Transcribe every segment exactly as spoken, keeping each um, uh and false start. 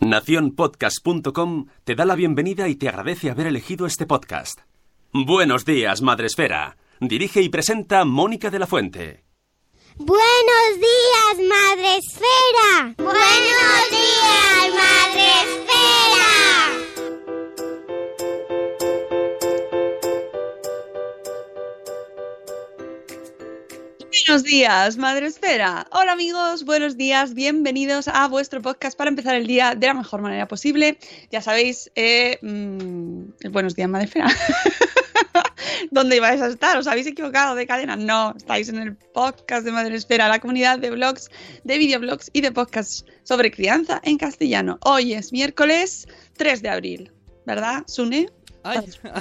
Nación Podcast punto com te da la bienvenida y te agradece haber elegido este podcast. Buenos días, Madresfera. Dirige y presenta Mónica de la Fuente. Buenos días, Madresfera. Buenos días, Madresfera. Buenos días, Madresfera. Hola amigos, buenos días, bienvenidos a vuestro podcast para empezar el día de la mejor manera posible. Ya sabéis, eh, mmm, Buenos días, Madresfera. ¿Dónde ibais a estar? ¿Os habéis equivocado de cadena? No, estáis en el podcast de Madresfera, la comunidad de blogs, de videoblogs y de podcasts sobre crianza en castellano. Hoy es miércoles tres de abril, ¿verdad, Sune? ¡Ay!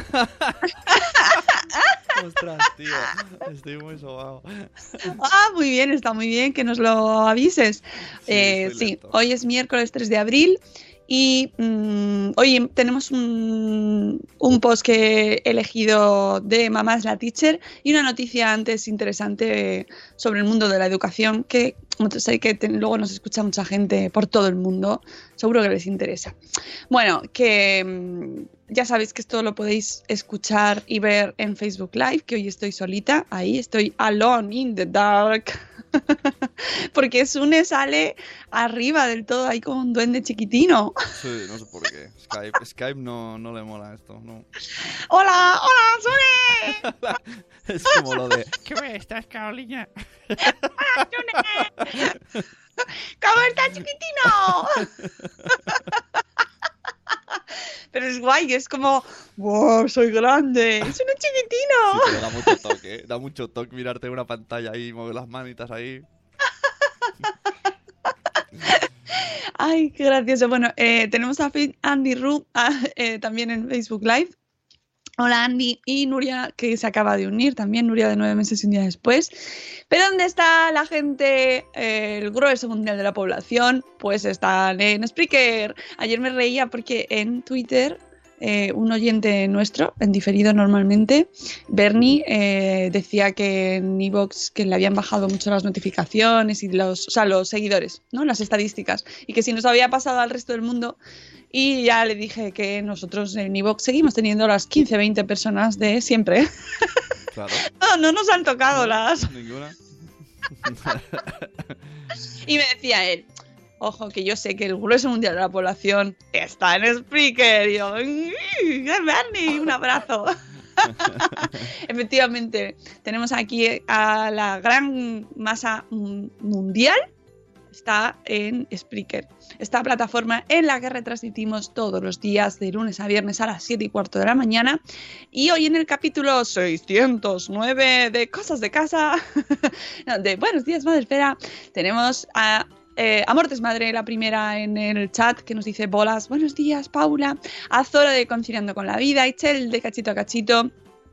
¡Ostras, tío! Estoy muy sobado. Ah, muy bien, está muy bien que nos lo avises. Sí, eh, sí hoy es miércoles tres de abril y mmm, hoy tenemos un, un post que he elegido de Mamá es la Teacher y una noticia antes interesante sobre el mundo de la educación que sé que te, luego nos escucha mucha gente por todo el mundo, seguro que les interesa. Bueno, que mmm, ya sabéis que esto lo podéis escuchar y ver en Facebook Live, que hoy estoy solita, ahí estoy alone in the dark, porque Sune sale arriba del todo, ahí como un duende chiquitino. Sí, no sé por qué. Skype, Skype no, no le mola esto, no. ¡Hola! ¡Hola, Sune! Es como lo de... ¿Qué me estás, Carolina? ¡Hola, Sune! ¿Cómo estás, chiquitino? Pero es guay, es como, wow, soy grande, es un chiquitino. Sí, pero da mucho toque, ¿eh? Da mucho toque mirarte en una pantalla ahí, mover las manitas ahí. Ay, qué gracioso. Bueno, eh, tenemos a Andy Ru eh, también en Facebook Live. Hola Andy y Nuria, que se acaba de unir también, Nuria de nueve meses y un día después. ¿Pero dónde está la gente, eh, el grueso mundial de la población? Pues están en Spreaker. Ayer me reía porque en Twitter eh, un oyente nuestro, en diferido normalmente, Bernie, eh, decía que en iVoox que le habían bajado mucho las notificaciones y los, o sea, los seguidores, ¿no? Las estadísticas, y que si nos había pasado al resto del mundo. Y ya le dije que nosotros en iVoox seguimos teniendo las quince veinte personas de siempre. Claro. No, no nos han tocado no, las... Ninguna. Y me decía él, ojo, que yo sé que el grueso mundial de la población está en Spreaker. Y yo, Bernie, un abrazo. Efectivamente, tenemos aquí a la gran masa mundial. Está en Spreaker, esta plataforma en la que retransmitimos todos los días de lunes a viernes a las siete y cuarto de la mañana. Y hoy en el capítulo seiscientos nueve de Cosas de Casa, de Buenos días, Madresfera, tenemos a eh, Amor Desmadre, la primera en el chat, que nos dice bolas, buenos días, Paula, a Zora de Conciliando con la Vida, a Ichel de Cachito a Cachito,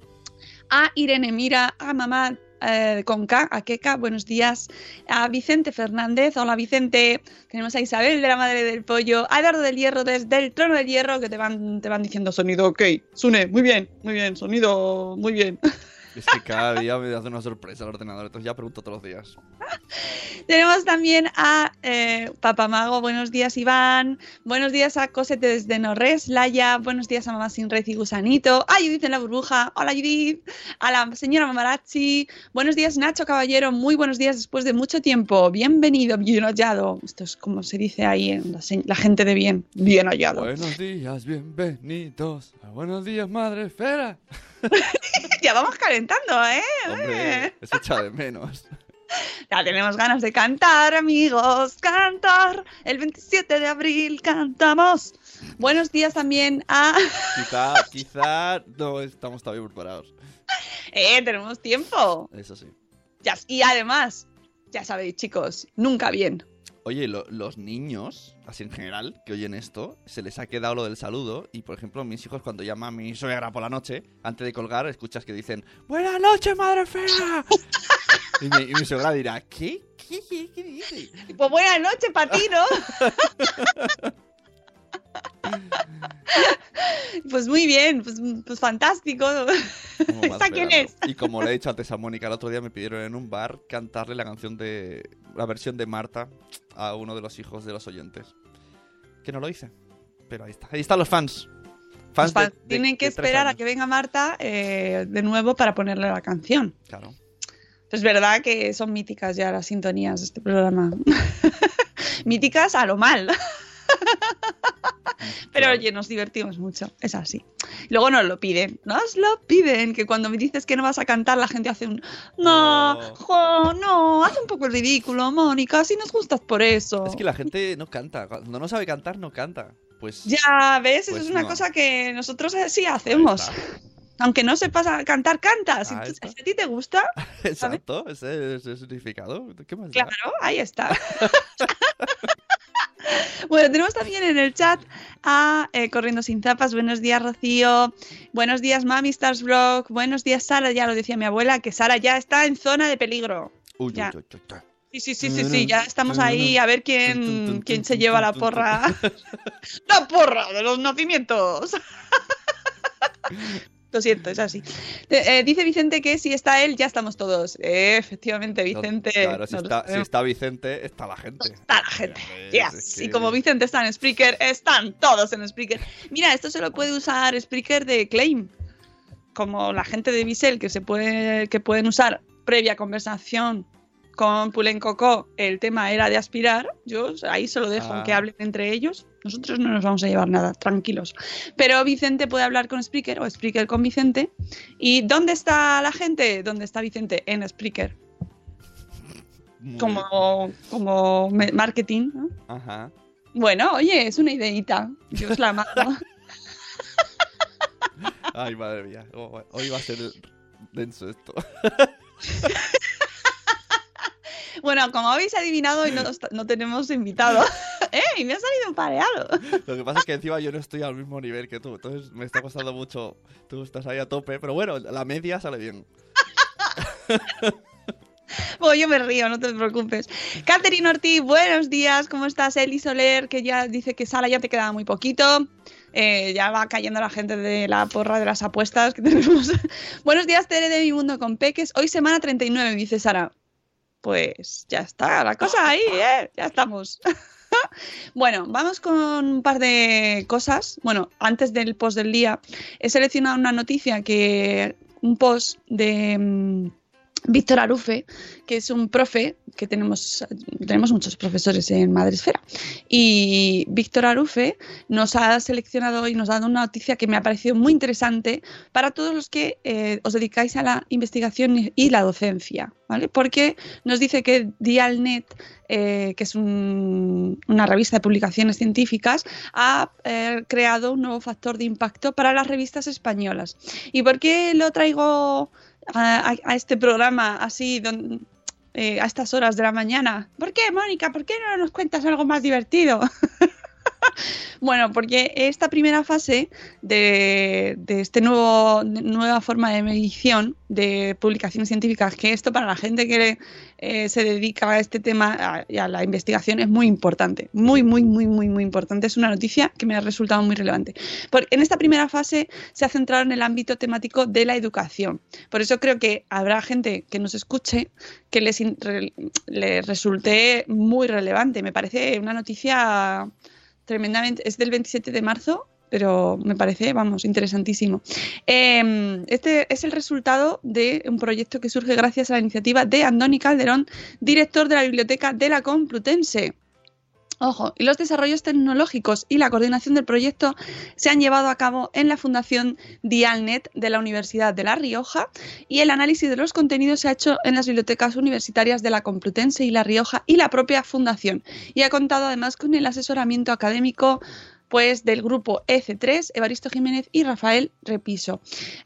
a Irene Mira, a Mamá Eh, con K, a Keka, buenos días, a Vicente Fernández, hola Vicente, tenemos a Isabel de la Madre del Pollo, a Eduardo del Hierro desde el Trono del Hierro, que te van, te van diciendo sonido ok, Sune, muy bien, muy bien, sonido muy bien. Es que cada día me hace una sorpresa el ordenador, entonces ya pregunto todos los días. Tenemos también a eh, Papamago, buenos días Iván, buenos días a Cosete desde Norres, Laia, buenos días a Mamá Sin Red y Gusanito, a Judith en la Burbuja, hola Judith, a la señora Mamarachi, buenos días Nacho Caballero, muy buenos días después de mucho tiempo, bienvenido, bien hallado, esto es como se dice ahí en la, la gente de bien, bien hallado. Buenos días, bienvenidos, buenos días Madresfera. Ya vamos calentando, ¿eh? Hombre, se echa de menos. Ya tenemos ganas de cantar, amigos, cantar. El veintisiete de abril cantamos. Buenos días también a... Quizá, quizá no estamos todavía preparados. Eh, tenemos tiempo. Eso sí. Ya, y además, ya sabéis, chicos, nunca bien. Oye, lo, los niños, así en general, que oyen esto, se les ha quedado lo del saludo. Y, por ejemplo, mis hijos, cuando llaman a mi suegra por la noche, antes de colgar, escuchas que dicen ¡Buenas noches, Madresfera! y, mi, y mi suegra dirá ¿Qué? ¿Qué? ¿Qué, qué dice? Pues buenas noches para ti, ¿no? Pues muy bien, pues, pues fantástico. ¿Esta quién es? Y como le he dicho antes a Mónica, el otro día me pidieron en un bar cantarle la canción de... la versión de Marta a uno de los hijos de los oyentes. que no lo hice. Pero ahí está. Ahí están los fans. Fans Los fans de- de- tienen que de tres esperar a años. que venga Marta eh, de nuevo para ponerle la canción. Claro. Es verdad que son míticas ya las sintonías de este programa. Míticas a lo mal. Pero Claro. oye, nos divertimos mucho, es así. Luego nos lo piden, nos lo piden, que cuando me dices que no vas a cantar, la gente hace un no, No. jo, no, haz un poco el ridículo, Mónica, si nos gustas por eso. Es que la gente no canta. Cuando no sabe cantar, no canta. Pues. Ya, ¿ves? Eso Pues es una no. cosa que nosotros sí ahí hacemos. está. Aunque no sepas a cantar, canta. Si, Ahí tú- está. si a ti te gusta, Exacto. Ese es el significado. ¿Qué más da? claro, ahí está. Bueno, tenemos también en el chat a eh, Corriendo Sin Zapas. Buenos días, Rocío. Buenos días, Mami Stars Vlog. Buenos días, Sara. Ya lo decía mi abuela, que Sara ya está en zona de peligro. Uy, Ya. uy, uy, uy, uy. Sí, sí, sí, sí, sí. Ya estamos ahí a ver quién, quién se lleva la porra. ¡La porra de los nacimientos! Lo siento, es así. Eh, eh, dice Vicente que si está él, ya estamos todos. Eh, efectivamente, No, Vicente. claro, si nos lo está, si sabemos. está Vicente, está la gente. Está la gente. Es Yes. que- Y como Vicente está en Spreaker, están todos en Spreaker. Mira, esto se lo puede usar Spreaker de Claim. Como la gente de Bisel que se puede, que pueden usar previa conversación con Pulen Coco, el tema era de aspirar. Yo ahí se lo dejo, Ah. que hablen entre ellos. Nosotros no nos vamos a llevar nada, tranquilos. Pero Vicente puede hablar con Spreaker o Spreaker con Vicente. ¿Y dónde está la gente? ¿Dónde está Vicente? En Spreaker. Muy Como, como me- marketing, ¿no? bien. Ajá. Bueno, oye, es una ideita. Yo os la mando. Ay, madre mía. Oh, hoy va a ser denso esto. Bueno, como habéis adivinado, hoy no, no tenemos invitado. ¡Eh! Me ha salido un pareado. Lo que pasa es que encima yo no estoy al mismo nivel que tú. Entonces me está costando mucho. Tú estás ahí a tope. Pero bueno, la media sale bien. Bueno, yo me río, no te preocupes. Catherine Ortiz, buenos días. ¿Cómo estás? Eli Soler, que ya dice que Sara ya te queda muy poquito. Eh, ya va cayendo la gente de la porra de las apuestas que tenemos. Buenos días, Tere de Mi Mundo con Peques. Hoy semana treinta y nueve, dice Sara. Pues ya está, la cosa ahí, ¿eh? Ya estamos. Bueno, vamos con un par de cosas. Bueno, antes del post del día, he seleccionado una noticia que... Un post de... um, Víctor Arufe, que es un profe, que tenemos, tenemos muchos profesores en Madresfera, y Víctor Arufe nos ha seleccionado y nos ha dado una noticia que me ha parecido muy interesante para todos los que eh, os dedicáis a la investigación y la docencia, ¿vale? Porque nos dice que Dialnet, eh, que es un, una revista de publicaciones científicas, ha eh, creado un nuevo factor de impacto para las revistas españolas. ¿Y por qué lo traigo A, a este programa así don, eh, a estas horas de la mañana? ¿Por qué, Mónica? ¿Por qué no nos cuentas algo más divertido? Bueno, porque esta primera fase de, de esta nueva forma de medición de publicaciones científicas, que esto para la gente que eh, se dedica a este tema a, y a la investigación es muy importante, muy, muy, muy, muy, muy importante. Es una noticia que me ha resultado muy relevante. Porque en esta primera fase se ha centrado en el ámbito temático de la educación. Por eso creo que habrá gente que nos escuche que les, re, les resulte muy relevante. Me parece una noticia... tremendamente, es del veintisiete de marzo, pero me parece, vamos, interesantísimo. Eh, este es el resultado de un proyecto que surge gracias a la iniciativa de Andoni Calderón, director de la Biblioteca de la Complutense. Ojo, y los desarrollos tecnológicos y la coordinación del proyecto se han llevado a cabo en la Fundación Dialnet de la Universidad de La Rioja, y el análisis de los contenidos se ha hecho en las bibliotecas universitarias de la Complutense y La Rioja y la propia Fundación, y ha contado además con el asesoramiento académico pues del grupo E C tres, Evaristo Jiménez y Rafael Repiso.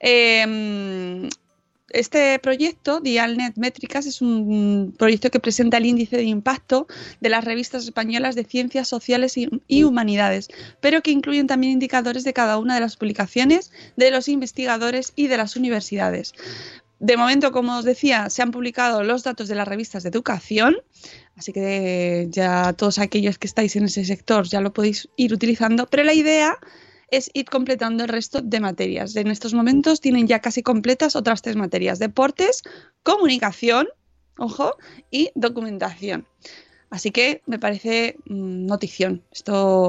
Eh, Este proyecto, Dialnet Métricas, es un proyecto que presenta el índice de impacto de las revistas españolas de ciencias sociales y, y humanidades, pero que incluyen también indicadores de cada una de las publicaciones, de los investigadores y de las universidades. De momento, como os decía, se han publicado los datos de las revistas de educación, así que ya todos aquellos que estáis en ese sector ya lo podéis ir utilizando, pero la idea es ir completando el resto de materias. En estos momentos tienen ya casi completas otras tres materias: deportes, comunicación, ojo, y documentación. Así que me parece mmm, notición. Esto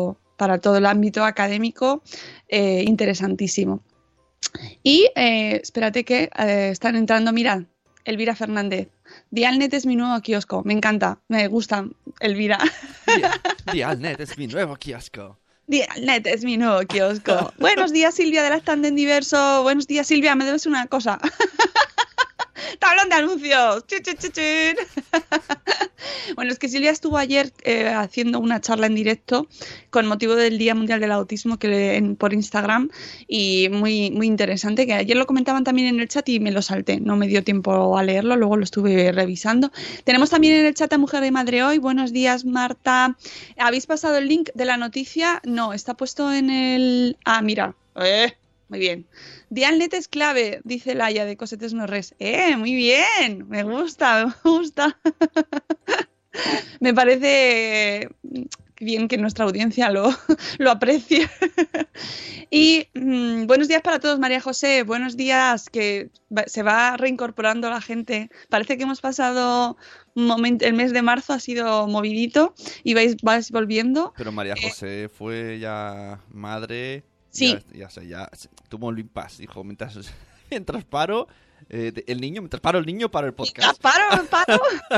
para todo el ámbito académico, eh, interesantísimo. Y eh, espérate que eh, están entrando, mira, Elvira Fernández. Dialnet es mi nuevo kiosco, me encanta, me gusta Elvira. Dia- Dialnet es mi nuevo kiosco. Dialnet es mi nuevo kiosco. Buenos días, Silvia de la Stand en Diverso. Buenos días, Silvia, me debes una cosa. Tablón de anuncios. Chin, chin, chin, chin. Bueno, es que Silvia estuvo ayer eh, haciendo una charla en directo con motivo del Día Mundial del Autismo que le- en- por Instagram, y muy, muy interesante, que ayer lo comentaban también en el chat y me lo salté, no me dio tiempo a leerlo, luego lo estuve revisando. Tenemos también en el chat a Mujer de Madre Hoy. Buenos días, Marta. ¿Habéis pasado el link de la noticia? No, está puesto en el... Ah, mira. Eh, muy bien. Dialnet es clave, dice Laia de Cosetes No Res. Eh, muy bien, me gusta, me gusta. Me parece bien que nuestra audiencia lo, lo aprecie. Y mm, buenos días para todos, María José. Buenos días, que va- se va reincorporando la gente. Parece que hemos pasado un momento, el mes de marzo ha sido movidito y vais, vais volviendo. Pero María José fue ya madre. Sí. Ya, ya sé, ya se- tuvo un impas, dijo, mientras, mientras paro eh, de- el niño, mientras paro el niño, paro el podcast. ¡Paro, paro!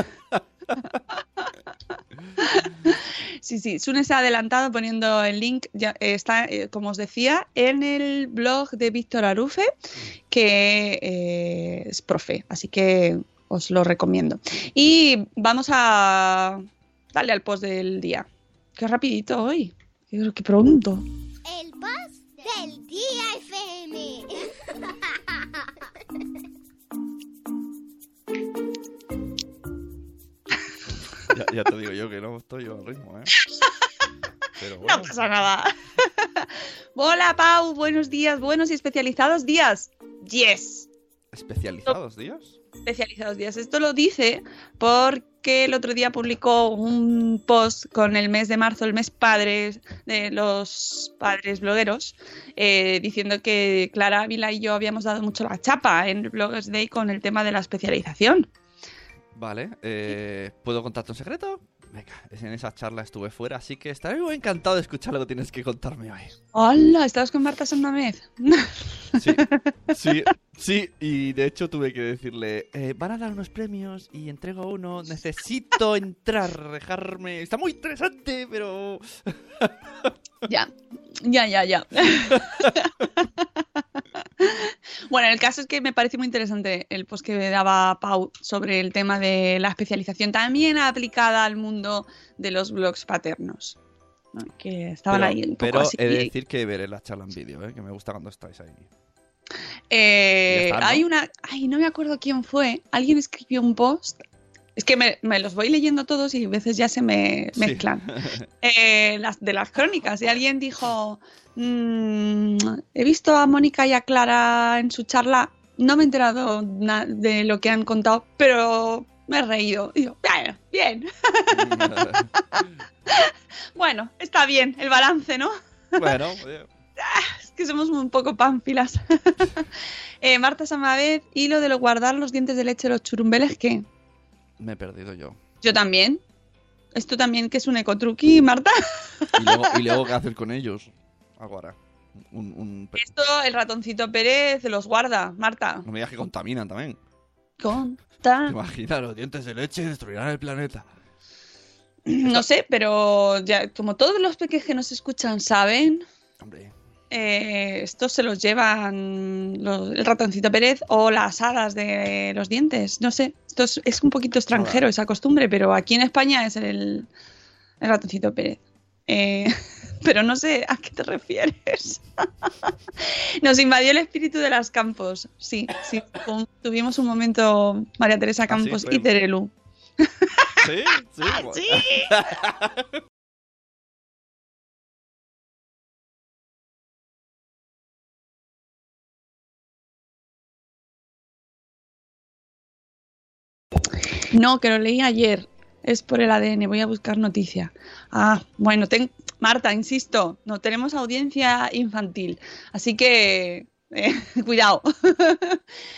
Sí, sí, Sune se ha adelantado poniendo el link, ya eh, está, eh, como os decía, en el blog de Víctor Arufe, que eh, es profe, así que os lo recomiendo. Y vamos a darle al post del día. Qué rapidito hoy, qué, qué pronto. El post del día F M. Ya, ya te digo yo que no estoy yo al ritmo, ¿eh? Pero bueno. No pasa nada. Hola, Pau, buenos días, buenos y especializados días. Yes. ¿Especializados días? Especializados días. Esto lo dice porque el otro día publicó un post con el mes de marzo, el mes padres de los padres blogueros, eh, diciendo que Clara Ávila y yo habíamos dado mucho la chapa en el Bloggers Day con el tema de la especialización. Vale, eh, ¿puedo contarte un secreto? Venga, en esa charla estuve fuera, así que estaré muy encantado de escuchar lo que tienes que contarme hoy. ¡Hola! ¿Estabas con Marta Sandamez? Sí, sí, sí, y de hecho tuve que decirle, eh, van a dar unos premios y entrego uno, necesito entrar, dejarme... Está muy interesante, pero... Ya, ya, ya, ya. Bueno, el caso es que me parece muy interesante el post que daba Pau sobre el tema de la especialización también aplicada al mundo de los blogs paternos, ¿no? Que estaban pero, ahí un poco pero así. he de decir que veré la charla en vídeo, ¿eh? Que me gusta cuando estáis ahí. Eh, Ya está, ¿no? Hay una... Ay, no me acuerdo quién fue. Alguien escribió un post. Es que me, me los voy leyendo todos y a veces ya se me Sí. mezclan. Eh, las, de las crónicas. Y alguien dijo, "Mm, he visto a Mónica y a Clara en su charla, no me he enterado na- de lo que han contado, pero me he reído". Y yo, "Bueno, bien". Bueno, está bien el balance, ¿no? Bueno, eh, Es que somos un poco pánfilas. eh, Marta Samavez, y lo de lo guardar los dientes de leche de los churumbeles, ¿qué? me he perdido yo. Yo también. Esto también que es un ecotruqui, Marta. Y luego, y luego ¿qué hacer con ellos? Algo hará. Un, un... Esto el ratoncito Pérez los guarda, Marta. No me digas que contaminan también. Conta. ¿Te imaginas? Los dientes de leche destruirán el planeta. No sé, pero ya como todos los peques que nos escuchan saben, Hombre, eh, estos se los llevan los- el ratoncito Pérez o las hadas de los dientes. No sé, esto es, es un poquito extranjero Ahora. esa costumbre, pero aquí en España es el, el ratoncito Pérez. Eh, pero no sé a qué te refieres. Nos invadió el espíritu de las Campos. Sí, sí. tu- Tuvimos un momento María Teresa sí, Campos fue- y Terelu. sí, sí. bueno. Sí. No, que lo leí ayer. Es por el A D N. Voy a buscar noticia. Ah, bueno, ten- Marta, insisto, no tenemos audiencia infantil. Así que, eh, cuidado.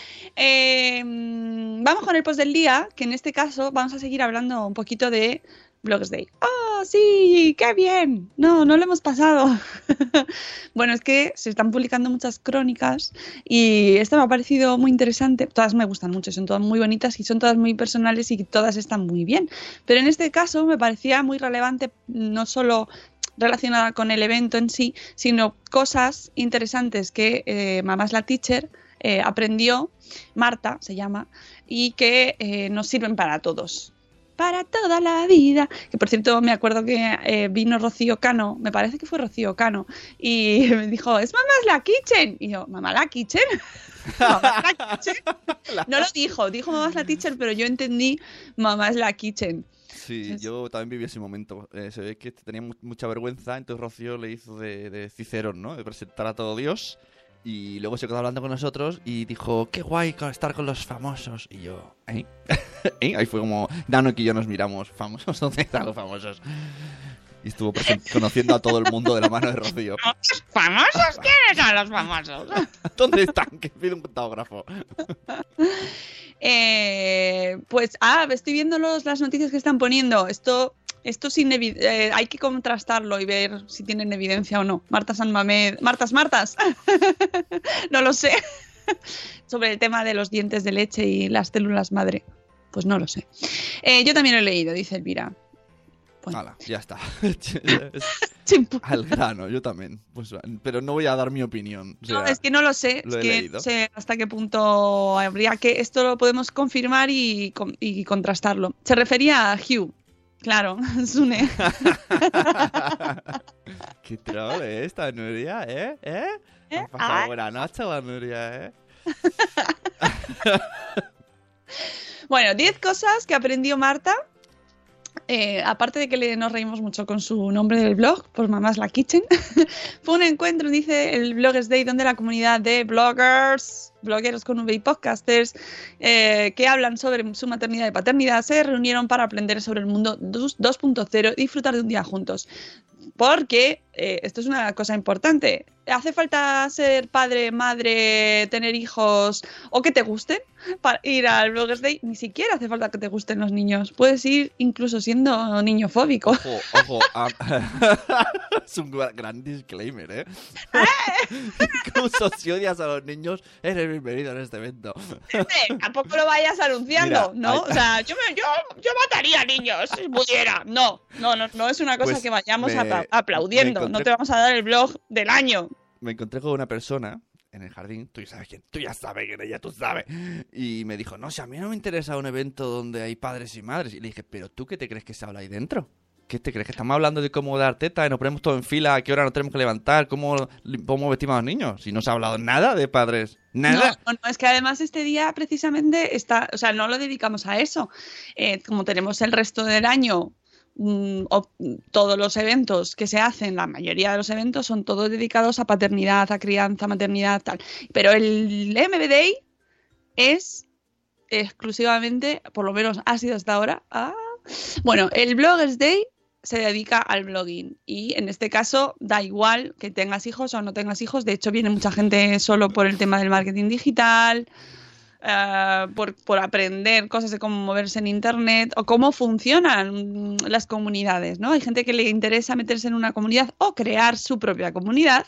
Eh, vamos con el post del día, que en este caso vamos a seguir hablando un poquito de Blogs Day. ¡Oh, sí! ¡Qué bien! No, no lo hemos pasado. Bueno, es que se están publicando muchas crónicas y esta me ha parecido muy interesante. Todas me gustan mucho, son todas muy bonitas y son todas muy personales y todas están muy bien. Pero en este caso me parecía muy relevante, no solo relacionada con el evento en sí, sino cosas interesantes que eh, Mamá es la Teacher eh, aprendió, Marta se llama, y que eh, nos sirven para todos. Para toda la vida. Que por cierto me acuerdo que eh, vino Rocío Cano, me parece que fue Rocío Cano, y me dijo, es Mamá es la Kitchen. Y yo, ¿Mamá la Kitchen? ¿Mamá es la Kitchen? No lo dijo, dijo Mamá es la Teacher, pero yo entendí Mamá es la Kitchen. Sí, yo también viví ese momento. Eh, se ve que tenía mu- mucha vergüenza, entonces Rocío le hizo de, de Cicerón, ¿no? De presentar a todo Dios. Y luego se quedó hablando con nosotros y dijo, qué guay con estar con los famosos. Y yo, ¿eh? ¿Eh? Ahí fue como, Nano y yo nos miramos, ¿famosos? ¿Dónde están los famosos? Y estuvo present- conociendo a todo el mundo de la mano de Rocío. ¿Famosos? ¿Quiénes son los famosos? ¿Dónde están? Que pido un autógrafo. Eh, pues, ah, estoy viendo los, las noticias que están poniendo. Esto, esto sin evi- eh, hay que contrastarlo y ver si tienen evidencia o no. Marta San Mamed, Martas, Martas. No lo sé. Sobre el tema de los dientes de leche y las células madre. Pues no lo sé. Eh, yo también lo he leído, dice Elvira. Bueno. Hala, ya está. Chimpu. Al grano, yo también. Pues, pero no voy a dar mi opinión. O sea, No, es que no lo sé, lo es he que leído. no sé hasta qué punto habría que... Esto lo podemos confirmar y, con- y contrastarlo. Se refería a Hugh, claro, Sune. Qué troll, ¿eh? Esta Nuria, ¿eh? ¿Eh? ¿Eh? ¿Has pasado Ay. buena noche la Nuria, eh? Bueno, diez cosas que aprendió Marta. Eh, aparte de que le, nos reímos mucho con su nombre del blog, por Mamá es la Kitchen, fue un encuentro, dice el Bloggers Day, donde la comunidad de bloggers, blogueros con V y podcasters, eh, que hablan sobre su maternidad y paternidad, se reunieron para aprender sobre el mundo dos punto cero y disfrutar de un día juntos. Porque eh, esto es una cosa importante. ¿Hace falta ser padre, madre, tener hijos o que te gusten para ir al Bloggers Day? Ni siquiera hace falta que te gusten los niños. Puedes ir incluso siendo niño fóbico. Ojo, ojo. ah, es un gra- gran disclaimer, ¿eh? Incluso si odias a los niños, eres bienvenido en este evento. Eh, Tampoco lo vayas anunciando, Mira, ¿no? hay- O sea, yo, me- yo, yo mataría niños si pudiera. No, no, no, no es una cosa Pues que vayamos me- apla- aplaudiendo. me encontré- No te vamos a dar el blog del año. Me encontré con una persona en el jardín, tú ya sabes quién, tú ya sabes quién es, ya tú sabes. Y me dijo, no, si a mí no me interesa un evento donde hay padres y madres. Y le dije, ¿pero tú qué te crees que se habla ahí dentro? ¿Qué te crees? ¿Que estamos hablando de cómo dar teta y nos ponemos todos en fila, a qué hora nos tenemos que levantar, cómo, cómo vestimos a los niños? Si no se ha hablado nada de padres. Nada. No, no, no, es que además este día precisamente está, o sea, no lo dedicamos a eso. Eh, como tenemos el resto del año, mm, o- todos los eventos que se hacen, la mayoría de los eventos son todos dedicados a paternidad, a crianza, maternidad, tal. Pero el M V Day es exclusivamente, por lo menos ha sido hasta ahora, a... bueno, el Bloggers Day se dedica al blogging y en este caso da igual que tengas hijos o no tengas hijos. De hecho viene mucha gente solo por el tema del marketing digital, eh, por, por aprender cosas de cómo moverse en internet o cómo funcionan las comunidades, ¿no? Hay gente que le interesa meterse en una comunidad o crear su propia comunidad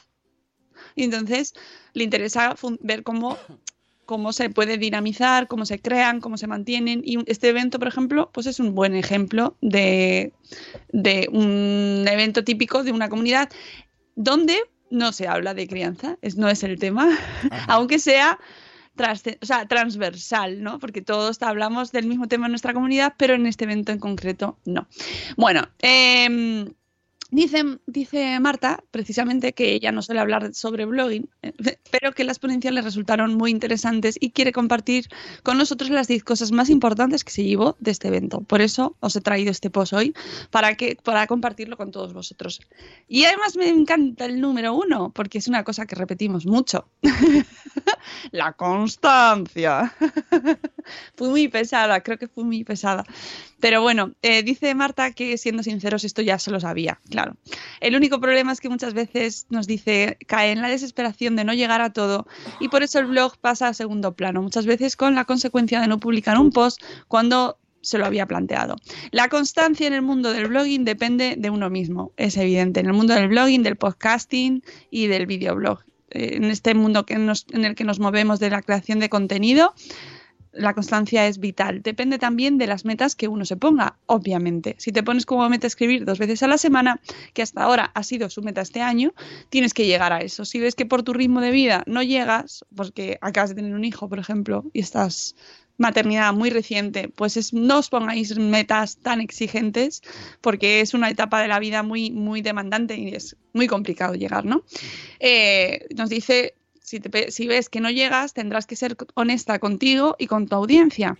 y entonces le interesa fun- ver cómo cómo se puede dinamizar, cómo se crean, cómo se mantienen. Y este evento, por ejemplo, pues es un buen ejemplo de, de un evento típico de una comunidad donde no se habla de crianza, es, no es el tema, Ajá. aunque sea, tras, o sea transversal, ¿no? Porque todos hablamos del mismo tema en nuestra comunidad, pero en este evento en concreto no. Bueno, eh, Dice, dice Marta, precisamente, que ella no suele hablar sobre blogging, eh, pero que las ponencias le resultaron muy interesantes y quiere compartir con nosotros las diez cosas más importantes que se llevó de este evento. Por eso os he traído este post hoy, para, que, para compartirlo con todos vosotros. Y además me encanta el número uno, porque es una cosa que repetimos mucho. La constancia. Fui muy pesada, creo que fui muy pesada. Pero bueno, eh, dice Marta que, siendo sinceros, esto ya se lo sabía, claro. El único problema es que muchas veces, nos dice, cae en la desesperación de no llegar a todo y por eso el blog pasa a segundo plano. Muchas veces con la consecuencia de no publicar un post cuando se lo había planteado. La constancia en el mundo del blogging depende de uno mismo, es evidente. En el mundo del blogging, del podcasting y del videoblog. Eh, en este mundo que nos, en el que nos movemos de la creación de contenido, la constancia es vital. Depende también de las metas que uno se ponga, obviamente. Si te pones como meta escribir dos veces a la semana, que hasta ahora ha sido su meta este año, tienes que llegar a eso. Si ves que por tu ritmo de vida no llegas, porque acabas de tener un hijo, por ejemplo, y estás maternidad muy reciente, pues es, no os pongáis metas tan exigentes, porque es una etapa de la vida muy, muy demandante y es muy complicado llegar, ¿no? Eh, nos dice... Si, te, si ves que no llegas, tendrás que ser honesta contigo y con tu audiencia.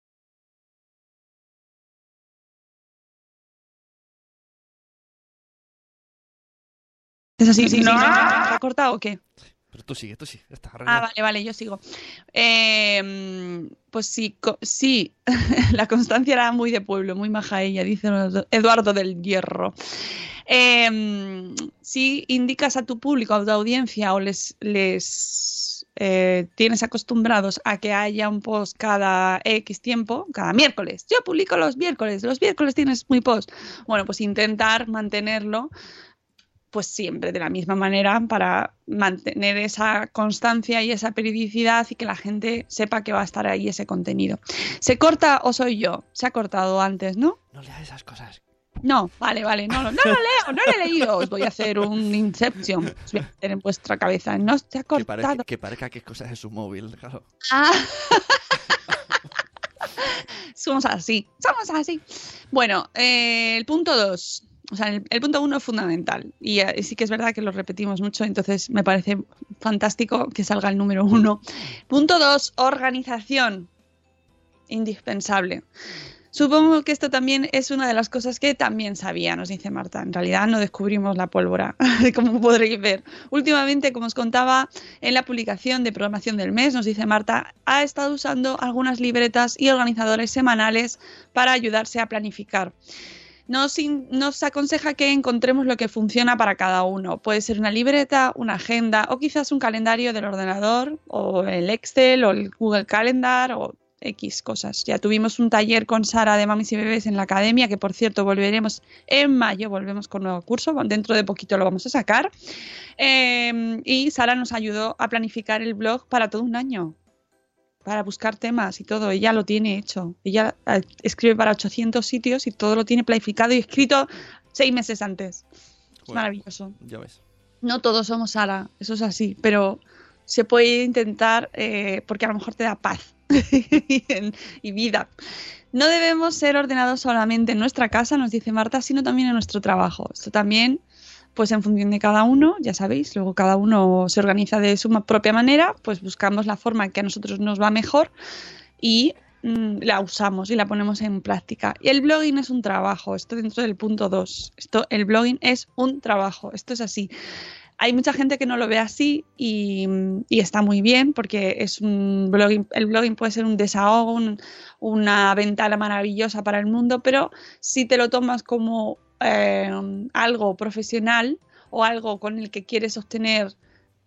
¿Es así? ¿Sí, no? ¿Se ha cortado o qué? Pero tú sigue, tú sigue. Está ah, vale, vale, yo sigo. Eh, pues sí, sí, la constancia era muy de pueblo, muy maja ella, dice Eduardo del Hierro. Eh, si indicas a tu público, a tu audiencia, o les, les eh, tienes acostumbrados a que haya un post cada X tiempo, cada miércoles, yo publico los miércoles, los miércoles tienes muy post, bueno, pues intentar mantenerlo pues siempre de la misma manera para mantener esa constancia y esa periodicidad y que la gente sepa que va a estar ahí ese contenido. ¿Se corta o soy yo? Se ha cortado antes, ¿no? No leas esas cosas. No, vale, vale, no, no, no lo leo, no lo he leído. Os voy a hacer un Inception. Os voy a meter en vuestra cabeza. No se ha cortado. Que parezca que, parezca que cosas es su móvil, claro. Ah. Somos así, somos así. Bueno, eh, el punto dos. O sea, el, el punto uno es fundamental y eh, sí que es verdad que lo repetimos mucho, entonces me parece fantástico que salga el número uno. Punto dos, organización. Indispensable. Supongo que esto también es una de las cosas que también sabía, nos dice Marta. En realidad no descubrimos la pólvora, como podréis ver. Últimamente, como os contaba, en la publicación de programación del mes, nos dice Marta, ha estado usando algunas libretas y organizadores semanales para ayudarse a planificar. Nos, in, nos aconseja que encontremos lo que funciona para cada uno. Puede ser una libreta, una agenda o quizás un calendario del ordenador o el Excel o el Google Calendar o X cosas. Ya tuvimos un taller con Sara de Mamis y Bebés en la academia, que por cierto volveremos en mayo, volvemos con nuevo curso, dentro de poquito lo vamos a sacar. Eh, y Sara nos ayudó a planificar el blog para todo un año, para buscar temas y todo. Ella lo tiene hecho. Ella escribe para ochocientos sitios y todo lo tiene planificado y escrito seis meses antes. Es bueno, maravilloso. Ya ves. No todos somos Sara, eso es así, pero se puede intentar eh, porque a lo mejor te da paz y vida. No debemos ser ordenados solamente en nuestra casa, nos dice Marta, sino también en nuestro trabajo. Esto también, pues en función de cada uno, ya sabéis, luego cada uno se organiza de su propia manera, pues buscamos la forma que a nosotros nos va mejor y mmm, la usamos y la ponemos en práctica. Y el blogging es un trabajo, esto dentro del punto dos. Esto, el blogging es un trabajo, esto es así. Hay mucha gente que no lo ve así y, y está muy bien porque es un blogging, el blogging puede ser un desahogo, un, una ventana maravillosa para el mundo, pero si te lo tomas como eh, algo profesional o algo con el que quieres obtener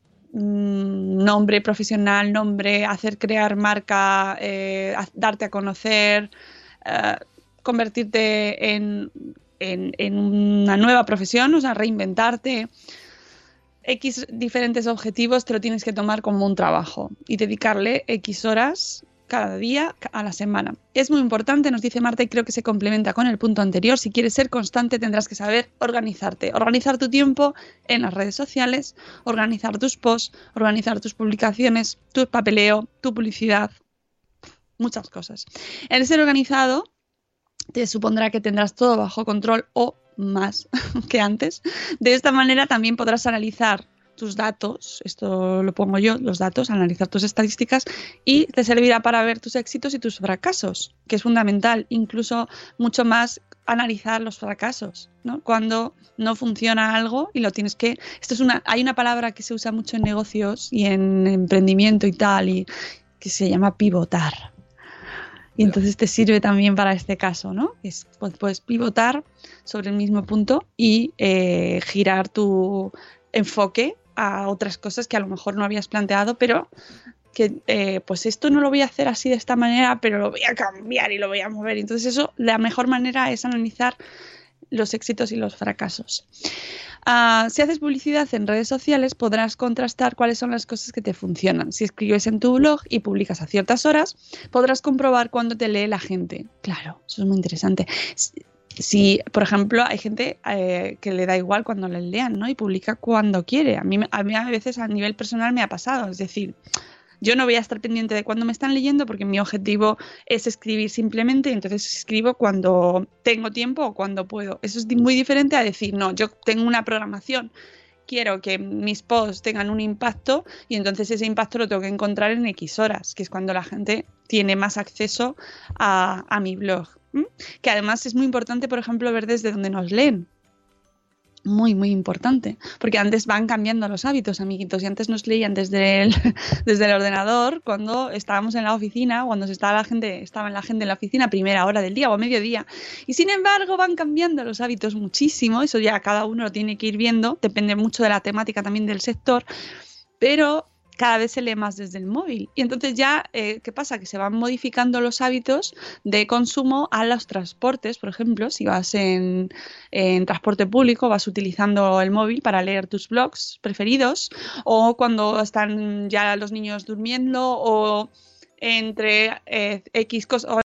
mmm, nombre profesional, nombre, hacer crear marca, eh, darte a conocer, eh, convertirte en, en, en una nueva profesión, o sea, reinventarte, X diferentes objetivos, te lo tienes que tomar como un trabajo y dedicarle X horas cada día a la semana. Es muy importante, nos dice Marta, y creo que se complementa con el punto anterior. Si quieres ser constante, tendrás que saber organizarte. Organizar tu tiempo en las redes sociales, organizar tus posts, organizar tus publicaciones, tu papeleo, tu publicidad, muchas cosas. El ser organizado te supondrá que tendrás todo bajo control o más que antes. De esta manera también podrás analizar tus datos, esto lo pongo yo, los datos, analizar tus estadísticas y te servirá para ver tus éxitos y tus fracasos, que es fundamental, incluso mucho más analizar los fracasos, ¿no? Cuando no funciona algo y lo tienes que... Esto es una, hay una palabra que se usa mucho en negocios y en emprendimiento y tal, y que se llama pivotar. Y entonces te sirve también para este caso, ¿no? Es, puedes pivotar sobre el mismo punto y eh, girar tu enfoque a otras cosas que a lo mejor no habías planteado, pero que eh, pues esto no lo voy a hacer así de esta manera, pero lo voy a cambiar y lo voy a mover. Entonces eso, la mejor manera es analizar los éxitos y los fracasos. Uh, si haces publicidad en redes sociales, podrás contrastar cuáles son las cosas que te funcionan. Si escribes en tu blog y publicas a ciertas horas, podrás comprobar cuándo te lee la gente. Claro, eso es muy interesante. Si, si por ejemplo, hay gente eh, que le da igual cuando le lean, ¿no? Y publica cuando quiere. A mí, a mí a veces a nivel personal me ha pasado. Es decir, yo no voy a estar pendiente de cuándo me están leyendo porque mi objetivo es escribir simplemente y entonces escribo cuando tengo tiempo o cuando puedo. Eso es muy diferente a decir, no, yo tengo una programación, quiero que mis posts tengan un impacto y entonces ese impacto lo tengo que encontrar en X horas, que es cuando la gente tiene más acceso a, a mi blog. ¿Mm? Que además es muy importante, por ejemplo, ver desde dónde nos leen. Muy, muy importante, porque antes van cambiando los hábitos, amiguitos, y antes nos leían desde el, desde el ordenador cuando estábamos en la oficina, cuando estaba la gente, estaba la gente en la oficina a primera hora del día o a mediodía, y sin embargo van cambiando los hábitos muchísimo, eso ya cada uno lo tiene que ir viendo, depende mucho de la temática también del sector, pero cada vez se lee más desde el móvil. Y entonces ya, eh, ¿qué pasa? Que se van modificando los hábitos de consumo a los transportes. Por ejemplo, si vas en, en transporte público, vas utilizando el móvil para leer tus blogs preferidos, o cuando están ya los niños durmiendo, o entre eh, X cosas...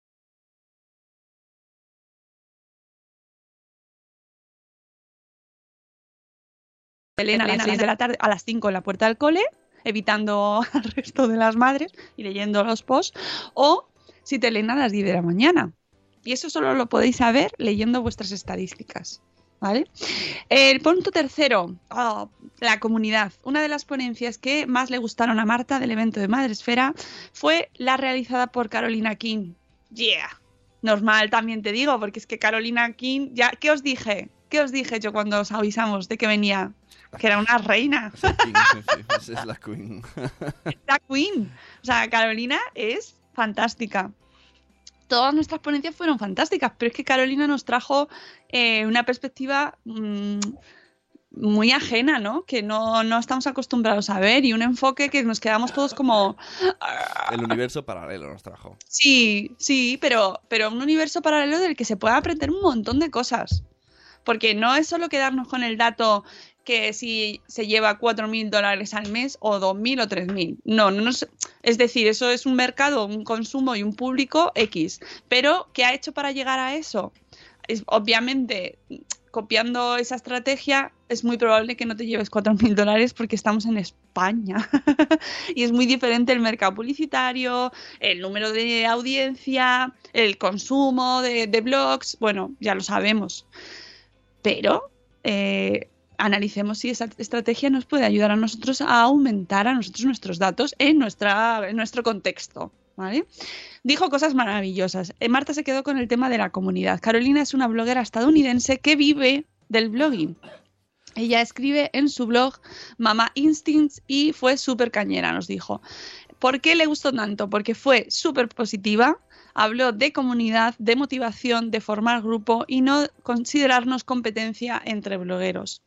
Elena, a las seis de la tarde, a las cinco en la puerta del cole, evitando al resto de las madres y leyendo los posts, o si te leen a las diez de la mañana. Y eso solo lo podéis saber leyendo vuestras estadísticas, ¿vale? El punto tercero, oh, la comunidad. Una de las ponencias que más le gustaron a Marta del evento de Madresfera fue la realizada por Carolina King. Yeah, normal también te digo, porque es que Carolina King, ya, ¿qué os dije? ¿Qué os dije yo cuando os avisamos de que venía? Que era una reina. Es, el king, sí, sí, es la queen. La queen. O sea, Carolina es fantástica. Todas nuestras ponencias fueron fantásticas, pero es que Carolina nos trajo eh, una perspectiva mmm, muy ajena, ¿no? Que no, no estamos acostumbrados a ver, y un enfoque que nos quedamos todos como... El universo paralelo nos trajo. Sí, sí, pero, pero un universo paralelo del que se puede aprender un montón de cosas. Porque no es solo quedarnos con el dato que si se lleva cuatro mil dólares al mes o dos mil o tres mil. No, no nos, es decir, eso es un mercado, un consumo y un público X. Pero, ¿qué ha hecho para llegar a eso? Es, obviamente, copiando esa estrategia, es muy probable que no te lleves cuatro mil dólares porque estamos en España. Y es muy diferente el mercado publicitario, el número de audiencia, el consumo de, de blogs. Bueno, ya lo sabemos. Pero eh, analicemos si esa estrategia nos puede ayudar a nosotros a aumentar a nosotros nuestros datos en, nuestra, en nuestro contexto, ¿vale? Dijo cosas maravillosas. Eh, Marta se quedó con el tema de la comunidad. Carolina es una bloguera estadounidense que vive del blogging. Ella escribe en su blog Mama Instincts y fue súper cañera, nos dijo. ¿Por qué le gustó tanto? Porque fue súper positiva. Habló de comunidad, de motivación, de formar grupo y no considerarnos competencia entre blogueros.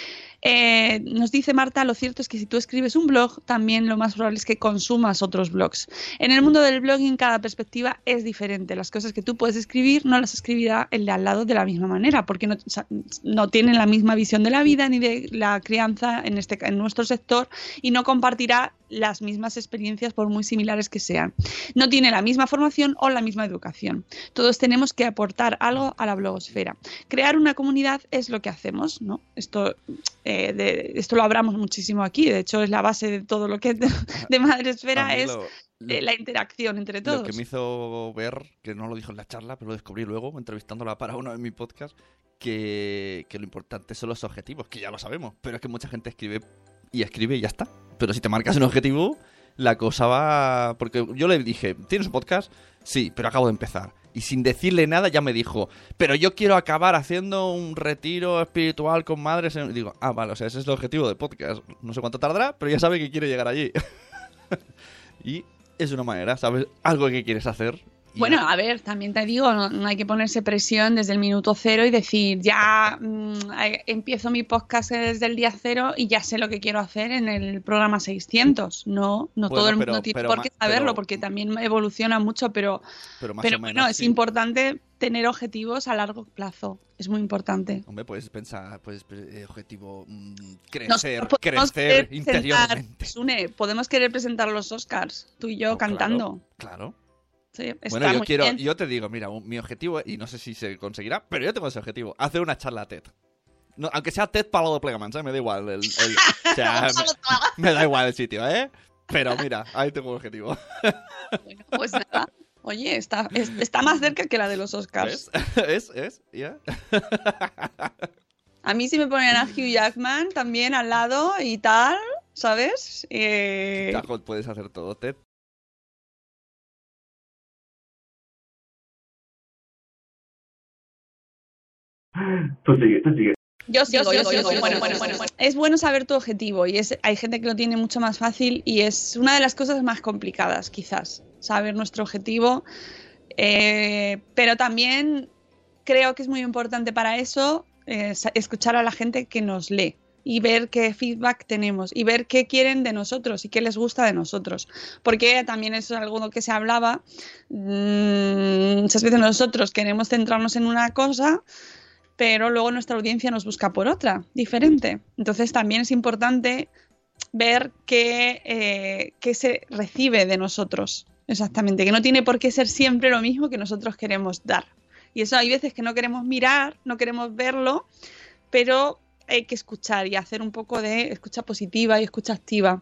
Eh, nos dice Marta, lo cierto es que si tú escribes un blog, también lo más probable es que consumas otros blogs. En el mundo del blogging cada perspectiva es diferente. Las cosas que tú puedes escribir no las escribirá el de al lado de la misma manera, porque no, no tienen la misma visión de la vida ni de la crianza en, este, en nuestro sector, y no compartirá las mismas experiencias por muy similares que sean. No tiene la misma formación o la misma educación. Todos tenemos que aportar algo a la blogosfera. Crear una comunidad es lo que hacemos, ¿no? Esto, eh, de, esto lo hablamos muchísimo aquí. De hecho, es la base de todo lo que es de, de Madresfera, es lo, lo, la interacción entre todos. Lo que me hizo ver, que no lo dijo en la charla, pero lo descubrí luego, entrevistándola para uno de mis podcasts, que, que lo importante son los objetivos, que ya lo sabemos, pero es que mucha gente escribe y escribe y ya está. Pero si te marcas un objetivo, la cosa va... Porque yo le dije, ¿tienes un podcast? Sí, pero acabo de empezar. Y sin decirle nada ya me dijo, pero yo quiero acabar haciendo un retiro espiritual con madres. Y digo, ah, vale, o sea, ese es el objetivo del podcast. No sé cuánto tardará, pero ya sabe que quiere llegar allí. Y es una manera, ¿sabes? Algo que quieres hacer y Bueno, ya- a ver, también te digo, no, no hay que ponerse presión desde el minuto cero y decir, ya mm, eh, empiezo mi podcast desde el día cero y ya sé lo que quiero hacer en el programa seiscientos. No, no Bueno, todo el pero- mundo tiene pero por ma- qué saberlo, pero- porque también evoluciona mucho, pero, pero más pero o menos, bueno, es sí. importante tener objetivos a largo plazo. Es muy importante. Hombre, puedes pensar, pues eh, objetivo mm, crecer, Nosotros podemos crecer querer presentar- interiormente. Sune, podemos querer presentar los Oscars, tú y yo Oh, cantando. Claro. claro. Sí, está Bueno, yo muy quiero, bien. yo te digo, mira, un- mi objetivo, y no sé si se conseguirá, pero yo tengo ese objetivo, hacer una charla TED. No, aunque sea TED para lo de Plegamans, ¿eh? Me da igual. El, el- o sea, me, me da igual el sitio, ¿eh? Pero mira, ahí tengo un objetivo. Bueno, pues nada. Oye, está, es- está más cerca que la de los Oscars. ¿Ves? ¿Es? ¿Es? ¿Ya? A mí si me ponen a Hugh Jackman también al lado y tal, ¿sabes? Eh, Tajo, puedes hacer todo, TED. Tú sigue, tú sigue. yo sigo, yo sigo, sigo. yo sigo, Bueno, yo bueno, sigo. bueno, bueno. Es bueno saber tu objetivo y es, hay gente que lo tiene mucho más fácil y es una de las cosas más complicadas, quizás, saber nuestro objetivo. Eh, pero también creo que es muy importante para eso eh, sa- escuchar a la gente que nos lee y ver qué feedback tenemos y ver qué quieren de nosotros y qué les gusta de nosotros. Porque también eso es algo que se hablaba. mm, Muchas veces nosotros queremos centrarnos en una cosa, pero luego nuestra audiencia nos busca por otra, diferente. Entonces también es importante ver qué, eh, qué se recibe de nosotros. Exactamente, que no tiene por qué ser siempre lo mismo que nosotros queremos dar. Y eso hay veces que no queremos mirar, no queremos verlo, pero hay que escuchar y hacer un poco de escucha positiva y escucha activa.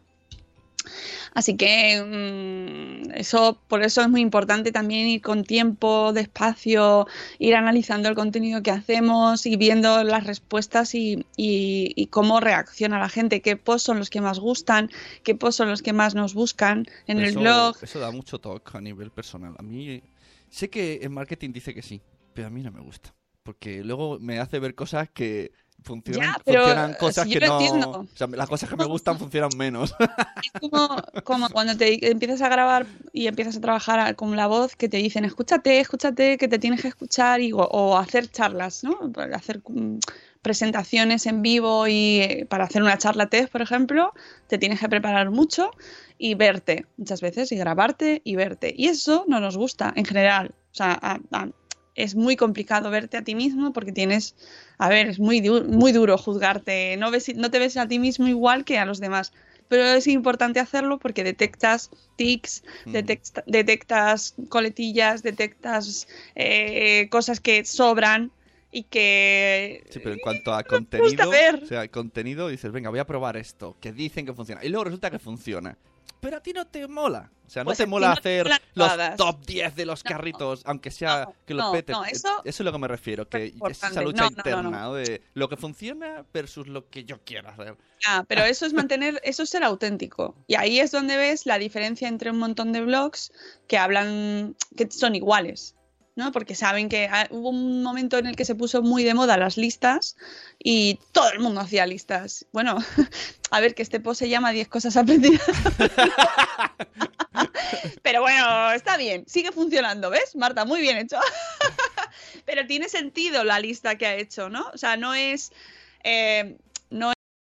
Así que mmm, eso, por eso es muy importante también ir con tiempo, despacio, ir analizando el contenido que hacemos y viendo las respuestas y, y, y cómo reacciona la gente, qué posts son los que más gustan, qué posts son los que más nos buscan en el eso, blog. Eso da mucho toque a nivel personal. A mí, sé que en marketing dice que sí, pero a mí no me gusta. Porque luego me hace ver cosas que funcionan, Ya, pero, funcionan cosas si yo que lo no... entiendo. O sea, las cosas que me gustan funcionan menos. Es como, como cuando te empiezas a grabar y empiezas a trabajar con la voz, que te dicen escúchate, escúchate, que te tienes que escuchar y, o, o hacer charlas, ¿no? Hacer mm, presentaciones en vivo y eh, para hacer una charla TED, por ejemplo, te tienes que preparar mucho y verte muchas veces y grabarte y verte. Y eso no nos gusta en general. O sea, a- a- es muy complicado verte a ti mismo porque tienes, a ver, es muy, du- muy duro juzgarte, no ves, no te ves a ti mismo igual que a los demás, pero es importante hacerlo porque detectas tics, Mm. detecta- detectas coletillas, detectas eh, cosas que sobran y que... Sí, pero en cuanto a gusta contenido, ver. o sea, contenido dices, venga, voy a probar esto, que dicen que funciona. Y luego resulta que funciona. Pero a ti no te mola. O sea, no Pues te a ti mola no te hacer molan los todas. top diez de los No, carritos, aunque sea no, que los no, petes. no, Eh, eso- es a lo que me refiero, que es importante. esa lucha No, no, no, interna, no. ¿no? De lo que funciona versus lo que yo quiero hacer. Ah, pero eso es mantener, eso es ser auténtico. Y ahí es donde ves la diferencia entre un montón de blogs que hablan, que son iguales, ¿no? Porque saben que ah, hubo un momento en el que se puso muy de moda las listas y todo el mundo hacía listas. Bueno, a ver, que este post se llama diez cosas aprendidas. Pero bueno, está bien, sigue funcionando, ¿ves? Marta, muy bien hecho. Pero tiene sentido la lista que ha hecho, ¿no? O sea, no es... eh, no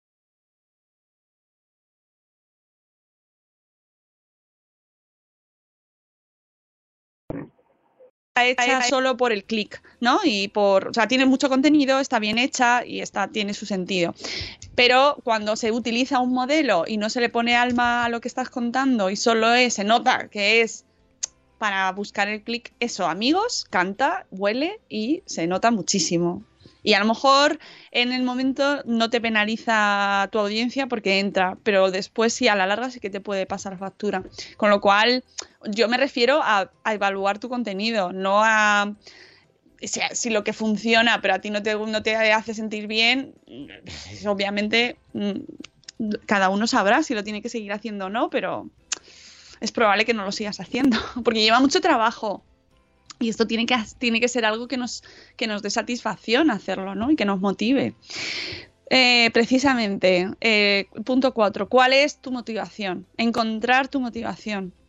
está hecha solo por el clic, ¿no? Y por, o sea, tiene mucho contenido, está bien hecha y está, tiene su sentido. Pero cuando se utiliza un modelo y no se le pone alma a lo que estás contando y solo es, se nota que es para buscar el clic, eso, amigos, canta, huele y se nota muchísimo. Y a lo mejor en el momento no te penaliza tu audiencia porque entra, pero después sí, a la larga sí que te puede pasar factura. Con lo cual, yo me refiero a, a evaluar tu contenido, no a... O sea, si lo que funciona pero a ti no te, no te hace sentir bien, obviamente cada uno sabrá si lo tiene que seguir haciendo o no, pero es probable que no lo sigas haciendo, porque lleva mucho trabajo. Y esto tiene que, tiene que ser algo que nos, que nos dé satisfacción hacerlo, ¿no? Y que nos motive. Eh, precisamente, eh, punto cuatro. ¿Cuál es tu motivación? Encontrar tu motivación.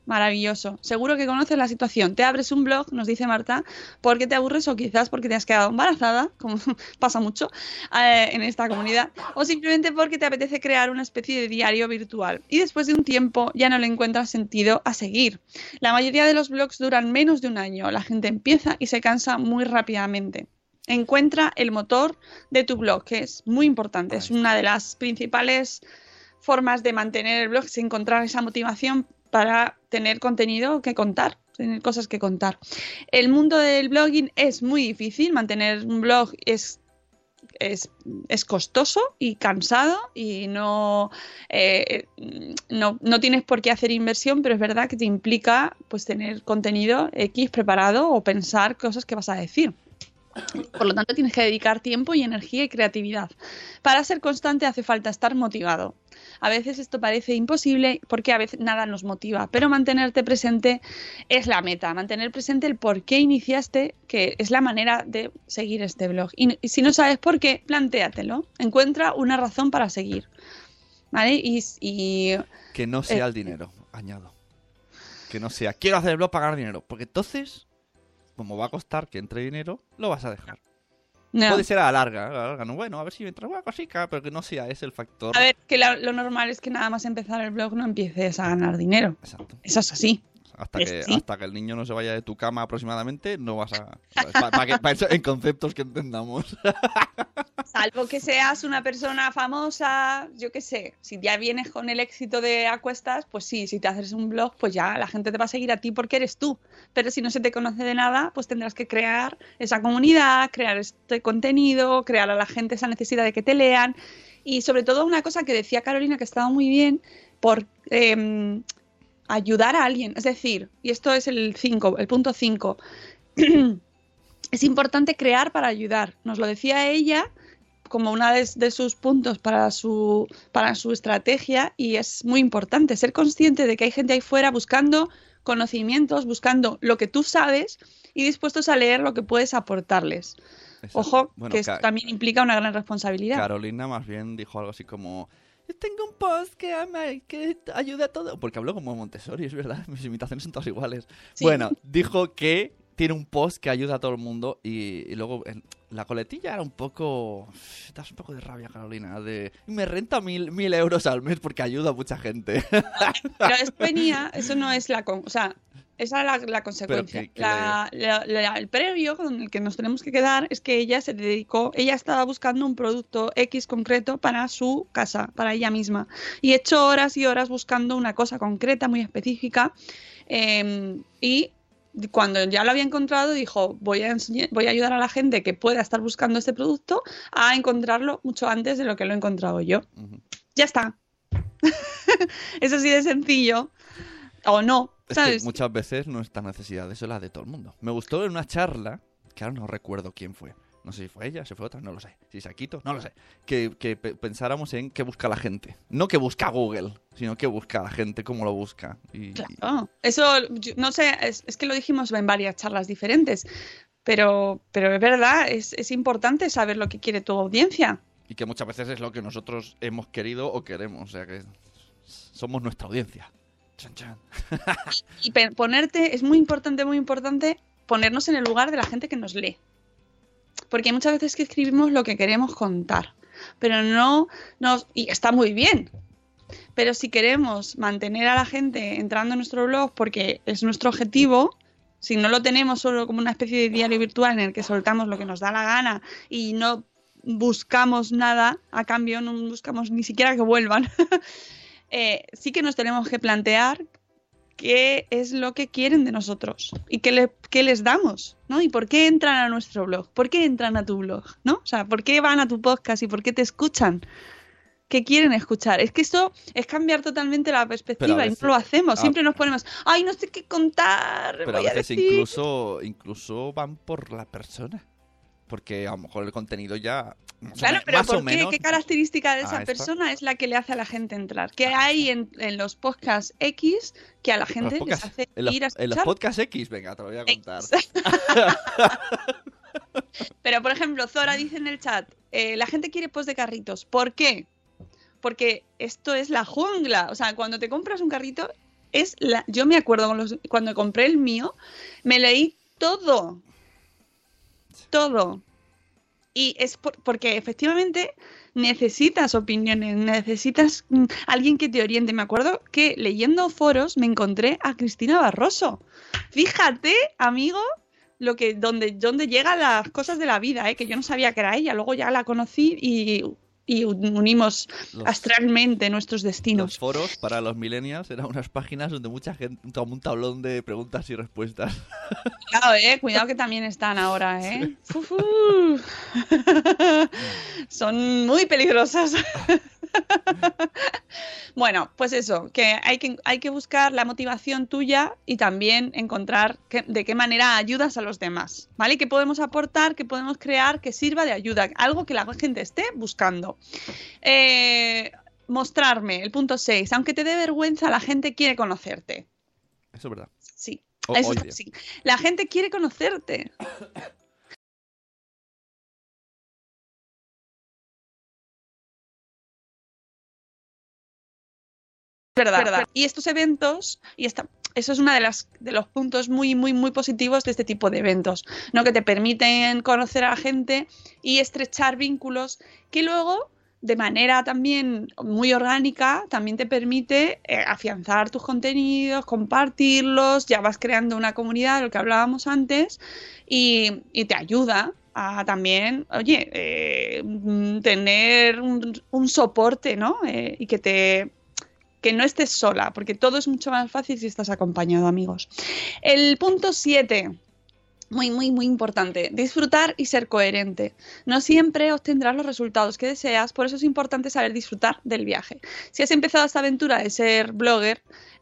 Maravilloso. Seguro que conoces la situación. Te abres un blog, nos dice Marta, porque te aburres o quizás porque te has quedado embarazada, como pasa mucho eh, en esta comunidad, o simplemente porque te apetece crear una especie de diario virtual y después de un tiempo ya no le encuentras sentido a seguir. La mayoría de los blogs duran menos de un año. La gente empieza y se cansa muy rápidamente. Encuentra el motor de tu blog, que es muy importante. Es una de las principales formas de mantener el blog, es encontrar esa motivación para tener contenido que contar, tener cosas que contar. El mundo del blogging es muy difícil, mantener un blog es, es, es costoso y cansado y no, eh, no, no tienes por qué hacer inversión, pero es verdad que te implica pues tener contenido X preparado o pensar cosas que vas a decir. Por lo tanto, tienes que dedicar tiempo y energía y creatividad. Para ser constante hace falta estar motivado. A veces esto parece imposible porque a veces nada nos motiva, pero mantenerte presente es la meta. Mantener presente el por qué iniciaste, que es la manera de seguir este blog. Y, y si no sabes por qué, plantéatelo. Encuentra una razón para seguir. ¿Vale? Y, y que no sea eh, el dinero, añado. Que no sea, quiero hacer el blog para ganar dinero. Porque entonces, como va a costar que entre dinero, lo vas a dejar. No. Puede ser a la larga, a la larga, no, bueno, a ver si me entra una cosita, pero que no sea ese el factor. A ver, que lo, lo normal es que nada más empezar el blog no empieces a ganar dinero. Exacto. Eso es así. Hasta es que, así. hasta que el niño no se vaya de tu cama aproximadamente, no vas a... Para pa que, pa eso, en conceptos que entendamos. Salvo que seas una persona famosa, yo qué sé, si ya vienes con el éxito de Acuestas, pues sí, si te haces un blog, pues ya la gente te va a seguir a ti porque eres tú. Pero si no se te conoce de nada, pues tendrás que crear esa comunidad, crear este contenido, crear a la gente esa necesidad de que te lean. Y sobre todo una cosa que decía Carolina que estaba muy bien, por eh, ayudar a alguien. Es decir, y esto es el cinco, el punto cinco, es importante crear para ayudar. Nos lo decía ella como uno de, de sus puntos para su, para su estrategia, y es muy importante ser consciente de que hay gente ahí fuera buscando conocimientos, buscando lo que tú sabes y dispuestos a leer lo que puedes aportarles. Exacto. Ojo, bueno, que esto también implica una gran responsabilidad. Carolina más bien dijo algo así como: tengo un post que, ama, que ayuda a todo. Porque habló como Montessori, es verdad, mis imitaciones son todas iguales. Sí. Bueno, dijo que tiene un post que ayuda a todo el mundo y, y luego en, la coletilla era un poco... Das un poco de rabia, Carolina, de... Me renta mil, mil euros al mes porque ayuda a mucha gente. Pero eso venía, eso no es la... Con, o sea, esa es la, la consecuencia. Que, que... La, la, la, el previo con el que nos tenemos que quedar es que ella se dedicó, ella estaba buscando un producto X concreto para su casa, para ella misma. Y echó horas y horas buscando una cosa concreta, muy específica. Eh, y cuando ya lo había encontrado, dijo, voy a, enseñar, voy a ayudar a la gente que pueda estar buscando este producto a encontrarlo mucho antes de lo que lo he encontrado yo. Uh-huh. Ya está. Es así de sencillo. O no, ¿sabes? Es que muchas veces nuestra necesidad es la de todo el mundo. Me gustó en una charla, que ahora no recuerdo quién fue. No sé si fue ella, si fue otra, no lo sé. Si Saquito, no lo sé. Que, que pe- pensáramos en qué busca la gente. No que busca Google, sino qué busca la gente, cómo lo busca. Y, claro, eso, yo, no sé, es, es que lo dijimos en varias charlas diferentes, pero, pero es verdad, es, es importante saber lo que quiere tu audiencia. Y que muchas veces es lo que nosotros hemos querido o queremos, o sea que somos nuestra audiencia. Chan, chan. Y ponerte, es muy importante, muy importante ponernos en el lugar de la gente que nos lee. Porque muchas veces que escribimos lo que queremos contar, pero no nos... Y está muy bien, pero si queremos mantener a la gente entrando en nuestro blog porque es nuestro objetivo, si no lo tenemos solo como una especie de diario virtual en el que soltamos lo que nos da la gana y no buscamos nada a cambio, no buscamos ni siquiera que vuelvan, eh, sí que nos tenemos que plantear qué es lo que quieren de nosotros y qué, le, qué les damos, ¿no? Y por qué entran a nuestro blog, por qué entran a tu blog, ¿no? O sea, por qué van a tu podcast y por qué te escuchan, qué quieren escuchar. Es que esto es cambiar totalmente la perspectiva veces, y no lo hacemos. Siempre ah, nos ponemos, ay, no sé qué contar. Pero voy a veces a decir... incluso, incluso van por la persona. Porque a lo mejor el contenido ya... Claro, pero más ¿por o qué? Menos... ¿Qué característica de esa ah, persona es la que le hace a la gente entrar? ¿Qué hay en, en los podcasts X que a la gente podcasts, les hace en los, ir a escuchar? En los podcasts X, venga, te lo voy a contar. Pero, por ejemplo, Zora dice en el chat, eh, la gente quiere post de carritos. ¿Por qué? Porque esto es la jungla. O sea, cuando te compras un carrito, es la... Yo me acuerdo con los... cuando compré el mío, me leí todo. Todo. Y es por... porque efectivamente necesitas opiniones, necesitas mm, alguien que te oriente. Me acuerdo que leyendo foros me encontré a Cristina Barroso. Fíjate, amigo, lo que donde, donde llegan las cosas de la vida, ¿eh? Que yo no sabía que era ella. Luego ya la conocí y... y unimos los, astralmente nuestros destinos. Los foros para los millennials eran unas páginas donde mucha gente, como un tablón de preguntas y respuestas. Cuidado, eh, cuidado que también están ahora, eh. Uf, uf. Son muy peligrosas. Bueno, pues eso, que hay que hay que buscar la motivación tuya y también encontrar que, de qué manera ayudas a los demás, ¿vale? ¿Qué podemos aportar, qué podemos crear que sirva de ayuda? Algo que la gente esté buscando. Eh, mostrarme, el punto seis. Aunque te dé vergüenza, la gente quiere conocerte. Eso es verdad. Sí, o, eso es, sí. La gente quiere conocerte. Verdad, verdad. Y estos eventos, y esta, eso es uno de, las, de los puntos muy, muy, muy positivos de este tipo de eventos, ¿no? Que te permiten conocer a la gente y estrechar vínculos que luego, de manera también muy orgánica, también te permite eh, afianzar tus contenidos, compartirlos, ya vas creando una comunidad, lo que hablábamos antes, y, y te ayuda a también, oye, eh, tener un, un soporte, ¿no? Eh, y que te... que no estés sola, porque todo es mucho más fácil si estás acompañado, amigos. El punto siete, muy, muy, muy importante, disfrutar y ser coherente. No siempre obtendrás los resultados que deseas, por eso es importante saber disfrutar del viaje. Si has empezado esta aventura de ser blogger,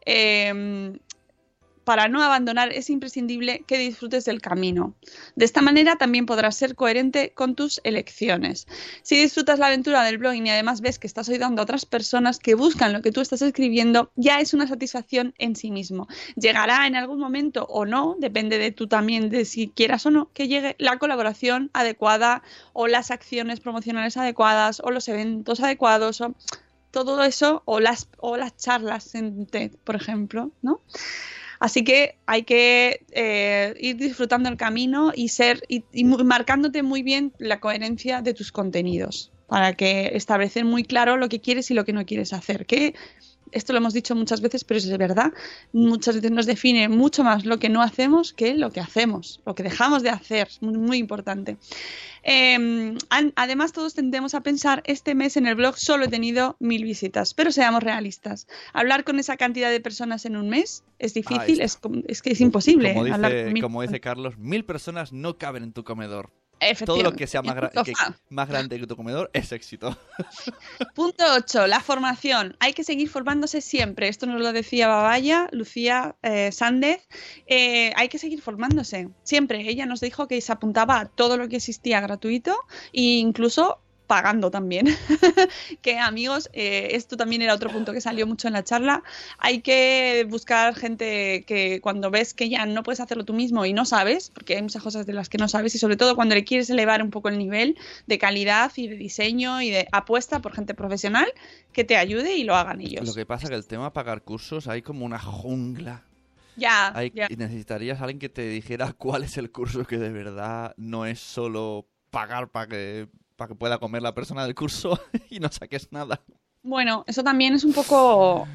eh, para no abandonar es imprescindible que disfrutes del camino. De esta manera también podrás ser coherente con tus elecciones. Si disfrutas la aventura del blogging y además ves que estás ayudando a otras personas que buscan lo que tú estás escribiendo, ya es una satisfacción en sí mismo. Llegará en algún momento o no, depende de tú también, de si quieras o no, que llegue la colaboración adecuada o las acciones promocionales adecuadas o los eventos adecuados o todo eso, o las, o las charlas en TED, por ejemplo, ¿no? Así que hay que eh, ir disfrutando el camino y ser y, y marcándote muy bien la coherencia de tus contenidos para que establecer muy claro lo que quieres y lo que no quieres hacer. Que esto lo hemos dicho muchas veces, pero es verdad. Muchas veces nos define mucho más lo que no hacemos que lo que hacemos, lo que dejamos de hacer. Es muy, muy importante. Eh, además, todos tendemos a pensar, este mes en el blog solo he tenido mil visitas, pero seamos realistas. Hablar con esa cantidad de personas en un mes es difícil, es, es que es imposible. Como dice, hablar mil... como dice Carlos, mil personas no caben en tu comedor. Todo lo que sea más, gra que, más grande que tu comedor es éxito. Punto ocho. La formación. Hay que seguir formándose siempre. Esto nos lo decía Babaya, Lucía eh, Sández. Eh, hay que seguir formándose. Siempre. Ella nos dijo que se apuntaba a todo lo que existía gratuito e incluso pagando también. Que amigos, eh, esto también era otro punto que salió mucho en la charla. Hay que buscar gente que cuando ves que ya no puedes hacerlo tú mismo y no sabes, porque hay muchas cosas de las que no sabes, y sobre todo cuando le quieres elevar un poco el nivel de calidad y de diseño y de apuesta por gente profesional, que te ayude y lo hagan ellos. Lo que pasa es que el tema pagar cursos hay como una jungla. Ya, hay, ya. Y necesitarías a alguien que te dijera cuál es el curso que de verdad no es solo pagar para que para que pueda comer la persona del curso y no saques nada. Bueno, eso también es un poco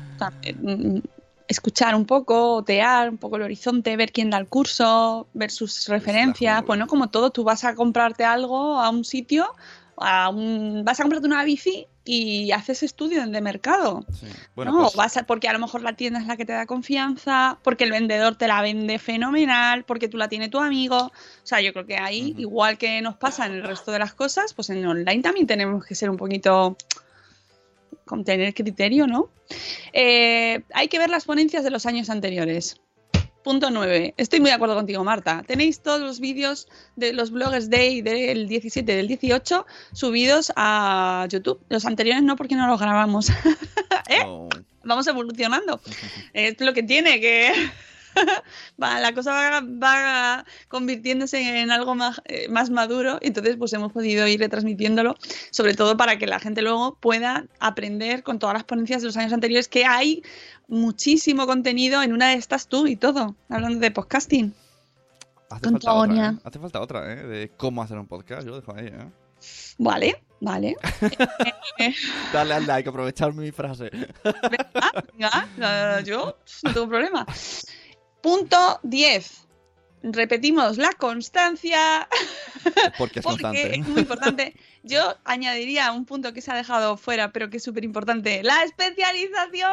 escuchar un poco, otear un poco el horizonte, ver quién da el curso, ver sus referencias. Pues no como todo, tú vas a comprarte algo a un sitio, a un, vas a comprarte una bici y haces estudio de mercado. Sí. Bueno, no, pues... vas a, porque a lo mejor la tienda es la que te da confianza, porque el vendedor te la vende fenomenal, porque tú la tiene tu amigo. O sea, yo creo que ahí, uh-huh. igual que nos pasa en el resto de las cosas, pues en online también tenemos que ser un poquito... con tener criterio, ¿no? Eh, hay que ver las ponencias de los años anteriores. Punto nueve. Estoy muy de acuerdo contigo, Marta. Tenéis todos los vídeos de los Bloggers Day del diecisiete y del dieciocho subidos a YouTube. Los anteriores no, porque no los grabamos. ¿Eh? Oh. Vamos evolucionando. Es lo que tiene, que va, la cosa va, va convirtiéndose en algo más, eh, más maduro, entonces pues hemos podido ir retransmitiéndolo, sobre todo para que la gente luego pueda aprender con todas las ponencias de los años anteriores, que hay muchísimo contenido, en una de estas tú y todo, hablando de podcasting. Hace Con falta, otra, Tonia. ¿eh? Hace falta otra, ¿eh? De cómo hacer un podcast. Yo lo dejo ahí, ¿eh? Vale, vale. Eh, Dale al like, aprovechar mi frase. venga, venga, eh, yo no tengo problema. Punto diez. Repetimos la constancia. Porque es Porque constante. es muy importante. Yo añadiría un punto que se ha dejado fuera, pero que es súper importante. ¡La especialización!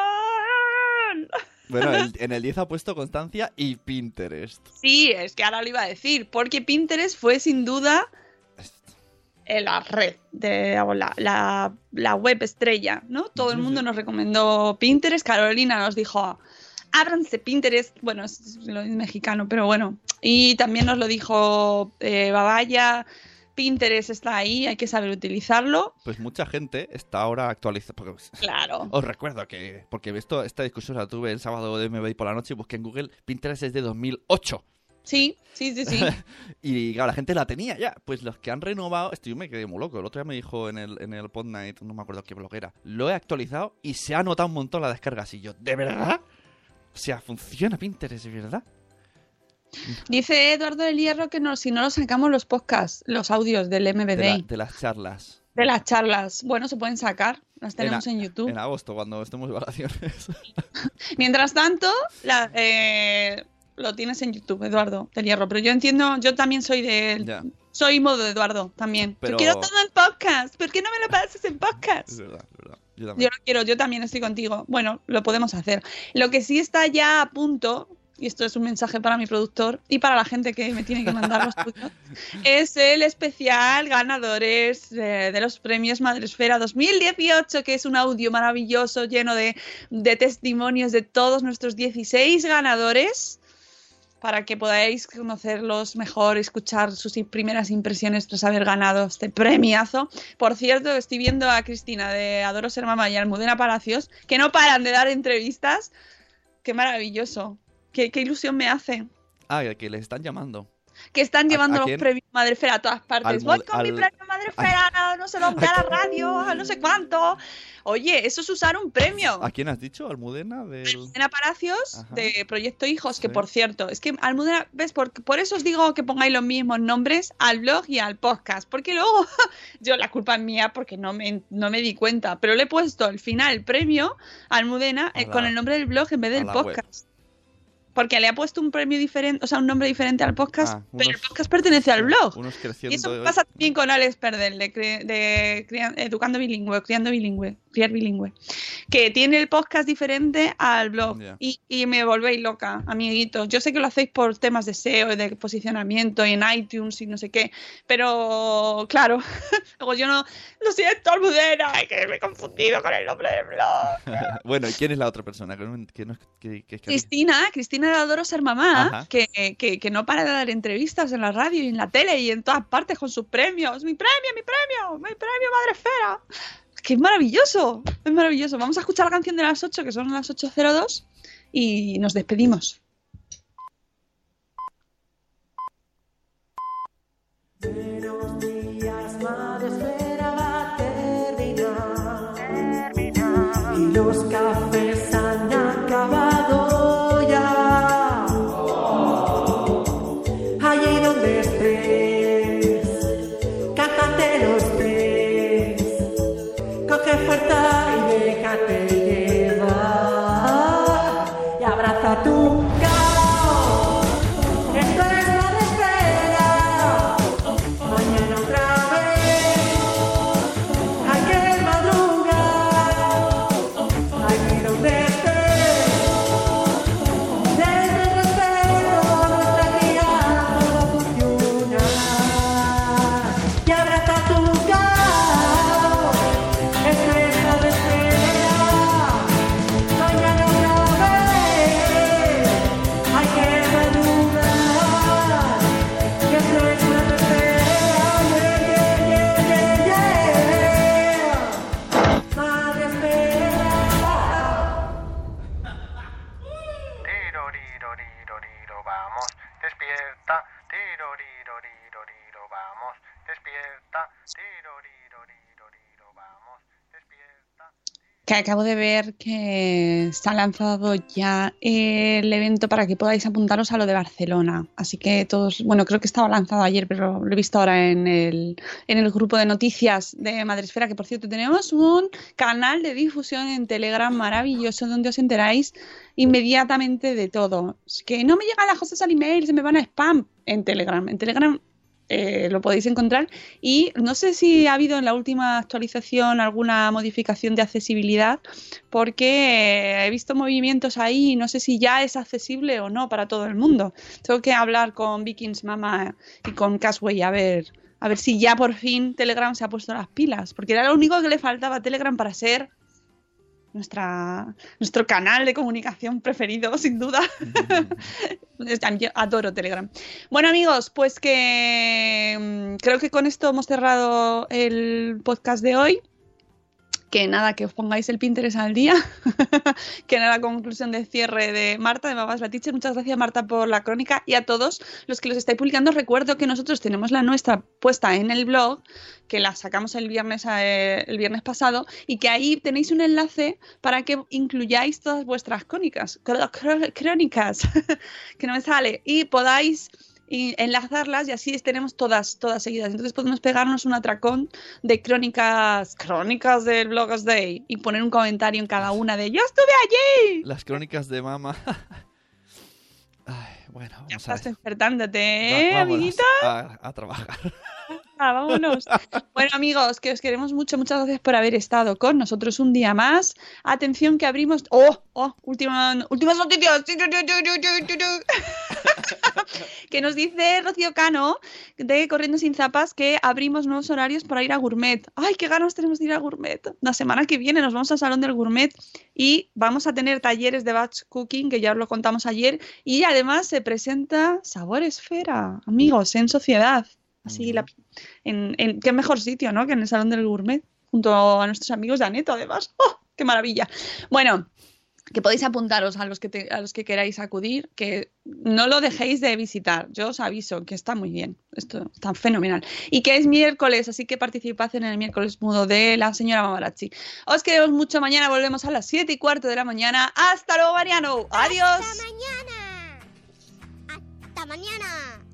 Bueno, el- en el diez ha puesto constancia y Pinterest. Sí, es que ahora lo iba a decir, porque Pinterest fue sin duda eh, la red, de, o la, la, la web estrella, ¿no? Todo el Sí, mundo sí. nos recomendó Pinterest. Carolina nos dijo, ábranse Pinterest. Bueno, es, lo es mexicano, pero bueno. Y también nos lo dijo eh, Babaya. Pinterest está ahí, hay que saber utilizarlo. Pues mucha gente está ahora actualizando. Claro. Os recuerdo que, porque esto, esta discusión la tuve el sábado de M B I por la noche y busqué en Google, Pinterest es de dos mil ocho. Sí, sí, sí, sí. Y claro, la gente la tenía ya. Pues los que han renovado, esto yo me quedé muy loco. El otro día me dijo en el, en el Pod Night, no me acuerdo qué blog era, lo he actualizado y se ha notado un montón la descarga. Y yo, ¿de verdad? O sea, funciona Pinterest, ¿de verdad? Dice Eduardo del Hierro que no, si no lo sacamos los podcasts, los audios del M B De, D, la- de, de las charlas. las charlas. Bueno, se pueden sacar, las tenemos en, a- YouTube. En agosto, cuando estemos de vacaciones. Mientras tanto, la- eh, lo tienes en YouTube, Eduardo del Hierro. Pero yo entiendo, yo también soy de... Ya, Soy modo de Eduardo también. Pero- Yo quiero todo en podcast. ¿Por qué no me lo pasas en podcast? es verdad, es verdad. Yo Yo también. lo quiero, yo también estoy contigo. Bueno, lo podemos hacer. Lo que sí está ya a punto, y esto es un mensaje para mi productor y para la gente que me tiene que mandar los audios, es el especial ganadores eh, de los premios Madresfera dos mil dieciocho, que es un audio maravilloso lleno de, de testimonios de todos nuestros dieciséis ganadores, para que podáis conocerlos mejor, escuchar sus i- primeras impresiones tras haber ganado este premiazo. Por cierto, estoy viendo a Cristina de Adoro Ser Mamá y a Almudena Palacios, que no paran de dar entrevistas. ¡Qué maravilloso! ¡Qué, qué ilusión me hace! Ah, que les están llamando. Que están llevando a los quién? premios Madrefera a todas partes. Al Voy mod- con mi al- premio Madrefera, a no sé dónde, a la radio, a no sé cuánto. Oye, eso es usar un premio. ¿A quién has dicho? ¿Almudena? Del... Almudena Palacios, Ajá. de Proyecto Hijos, que Sí. por cierto, es que Almudena, ¿ves? Por, por eso os digo que pongáis los mismos nombres al blog y al podcast, porque luego yo, la culpa es mía porque no me, no me di cuenta, pero le he puesto al final el premio a Almudena A eh, la- con el nombre del blog en vez a del la web. podcast. Porque le ha puesto un premio diferente, o sea, un nombre diferente al podcast, Ah, pero el unos- podcast pertenece al blog. Unos creciendo. Y eso me pasa también con Alex Perdel, de, cre- de cria- Educando Bilingüe, Criando Bilingüe, Criar Bilingüe, que tiene el podcast diferente al blog. Ya. Y, y me volvéis loca, amiguitos. Yo sé que lo hacéis por temas de S E O y de posicionamiento y en iTunes y no sé qué, pero claro, luego yo no, lo siento, Almudena, que me he confundido con el nombre del blog. Bueno, ¿y quién es la otra persona? Que no, que no- que- que- que- Cristina, Cristina de Adoro Ser Mamá, Ajá. que, que, que no para de dar entrevistas en la radio y en la tele y en todas partes con sus premios. ¡Mi premio, mi premio! ¡Mi premio Madrefera! ¡Que es maravilloso! Es maravilloso. Vamos a escuchar la canción de las ocho, que son las ocho cero dos, y nos despedimos. Buenos días, Madrefera va a terminar. Y los cafés han acabado ya. Allí donde estés, cájate los pies. Coge fuerza y déjate llevar. Y abraza tu caos. Esto es Madrefera. Mañana otra vez hay que madrugar, allí donde estés, desde el respeto nuestra guía todo funciona. Y abraza tu caos, esto es Madrefera. Mañana otra vez Que acabo de ver que se ha lanzado ya el evento para que podáis apuntaros a lo de Barcelona. Así que todos, bueno, creo que estaba lanzado ayer, pero lo he visto ahora en el, en el grupo de noticias de Madresfera, que por cierto tenemos un canal de difusión en Telegram maravilloso donde os enteráis inmediatamente de todo. Es que no me llegan las cosas al email, se me van a spam en Telegram. En Telegram Eh, lo podéis encontrar y no sé si ha habido en la última actualización alguna modificación de accesibilidad porque eh, he visto movimientos ahí y no sé si ya es accesible o no para todo el mundo. Tengo que hablar con Vikings Mama y con Casway a ver, a ver si ya por fin Telegram se ha puesto las pilas, porque era lo único que le faltaba a Telegram para ser nuestra, nuestro canal de comunicación preferido, sin duda. Yo adoro Telegram. Bueno, amigos, pues que mmm, creo que con esto hemos cerrado el podcast de hoy. Que nada, que os pongáis el Pinterest al día. Que era la conclusión de cierre de Marta, de Babas la Teacher. Muchas gracias, Marta, por la crónica. Y a todos los que los estáis publicando, recuerdo que nosotros tenemos la nuestra puesta en el blog, que la sacamos el viernes, eh, el viernes pasado, y que ahí tenéis un enlace para que incluyáis todas vuestras crónicas. Crónicas, que no me sale. Y podáis y enlazarlas y así tenemos todas, todas seguidas. Entonces podemos pegarnos un atracón de crónicas, crónicas del Bloggers Day y poner un comentario en cada una de ¡yo estuve allí! Las crónicas de Mama. Ay, bueno, vamos ya a estás ver. despertándote, ¿eh, Va- vámonos amiguita? A, a trabajar. Ah, vámonos. Bueno, amigos, que os queremos mucho. Muchas gracias por haber estado con nosotros un día más. Atención que abrimos... ¡Oh! ¡Oh! Última, últimas noticias. Que nos dice Rocío Cano de Corriendo Sin Zapas que abrimos nuevos horarios para ir a Gourmet. ¡Ay, qué ganas tenemos de ir a Gourmet! La semana que viene nos vamos al Salón del Gourmet y vamos a tener talleres de batch cooking, que ya os lo contamos ayer. Y además se presenta Sabor Esfera, amigos, en sociedad. Así, la, en, en qué mejor sitio, ¿no? Que en el Salón del Gourmet, junto a nuestros amigos de Aneto, además. ¡Oh, qué maravilla! Bueno, que podéis apuntaros a los que, te, a los que queráis acudir, que no lo dejéis de visitar. Yo os aviso que está muy bien, esto está fenomenal. Y que es miércoles, así que participad en el miércoles mudo de la señora Mamarazzi. Os queremos mucho, mañana volvemos a las siete y cuarto de la mañana. ¡Hasta luego, Mariano! ¡Adiós! ¡Hasta mañana! ¡Hasta mañana!